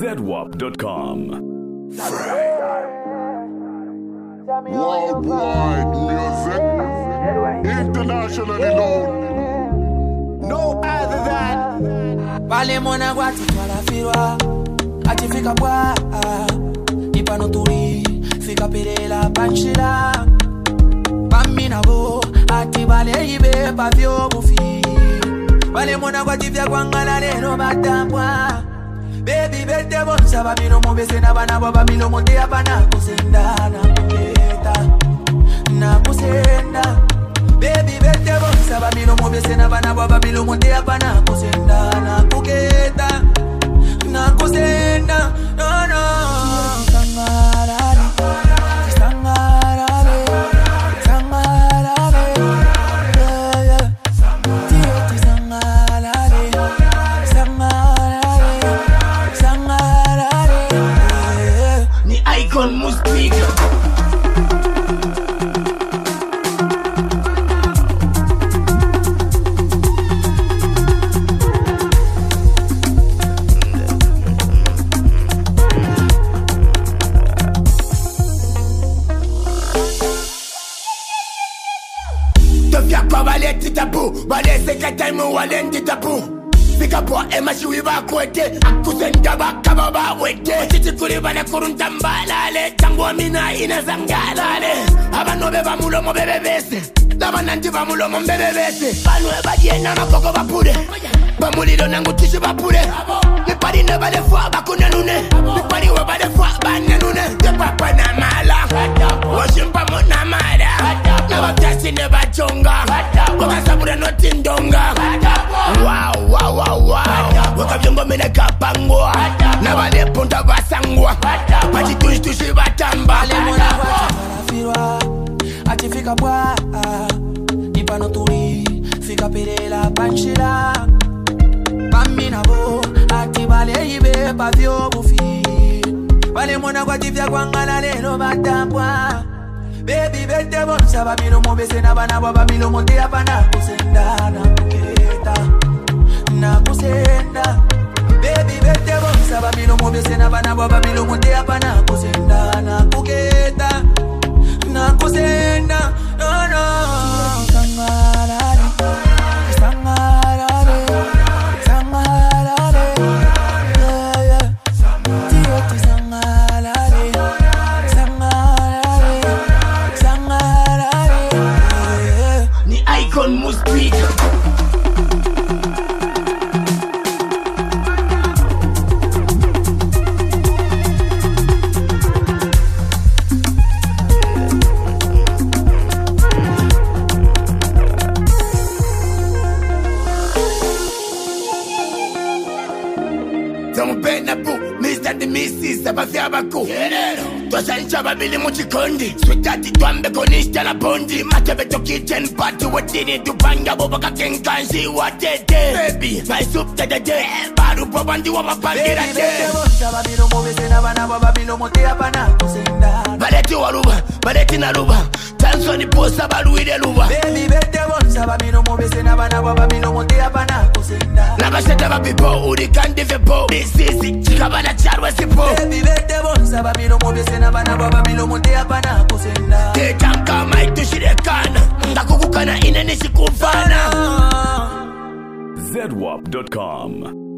ZWAP.com. Worldwide music, internationally known. No other than Pale mwana watu walafirwa atifika bwa ipano turi fika perela panchila pamina bo atibale ibe pavyo bufi pale mwana kwatifya kwangala lero batambwa baby bete bonsa babino mobese na bana babilo monte apana kusenda na kusenda baby bete bonsa babino mobese na bana babilo monte apana kusenda na kuketa na kusenda no no sangarare sangarare sangarare yeah tieti sangarare sangarare sangarare ni icon music. Wale sekataimu wale nditapu Fika po ema shiwi bakwete Akusenda baka baba wete Chiti kuri bale kuruntambalale Tangu amina inazangalale Abano beba mulomo bebe bese Daba nanti ba mulomo bebe bese Banwe badie na makoko bapude Bamulilo nangu tishi bapude Nipari ne bale fwa bakune nune Nipari we bale fwa bane nune Depapa na mala Washimpa mo na mala Nabaptasi ne bachonga Wakasabure no tindonga Wow, wow, wow, wow Wakavyongo mene kapangwa Nabale punta basangwa Pachi tushi batamba Ale mwana watu walafirwa atifika bwa ipano turi fika perela panchila pamina bo atibale ibe pavyo bufi Wale mwana kwatifya kwangala lero batambwa baby bete bonsa babilo mobese na bana babilo monte apana kusenda na kuketa na kusenda baby bete bonsa babilo mobese na bana babilo monte apana kusenda na kuketa na kusenda no no sangarare sangarare sangarare yeah yeah tieti sangarare sangarare sangarare ni icon music. Zamupenda bu, Mr. the Mrs. Abafia bako Twashanisha babili muchikondi Sweetati twambe konishta na bondi Matebeto kitchen party watini Tupanga boba kakenkanshi watete Baby, my soup tete Baru probandi wa mapangira te Baby bete bonsa babilo mobese na bana babilo monte apana kusenda Baleti waluba, baleti na luba Tansoni posa baluide luba Baby bete bonsa babilo mobese na bana babilo monte apana kusenda Nabasheta babipo, urikandi vepo Bisisi, chikabana charwe sipo Baby bete bonsa babilo mobese na bana babilo monte apana kusenda Tetanka maitushirikana Ndakukukana ine nishikufana ZWAP.com.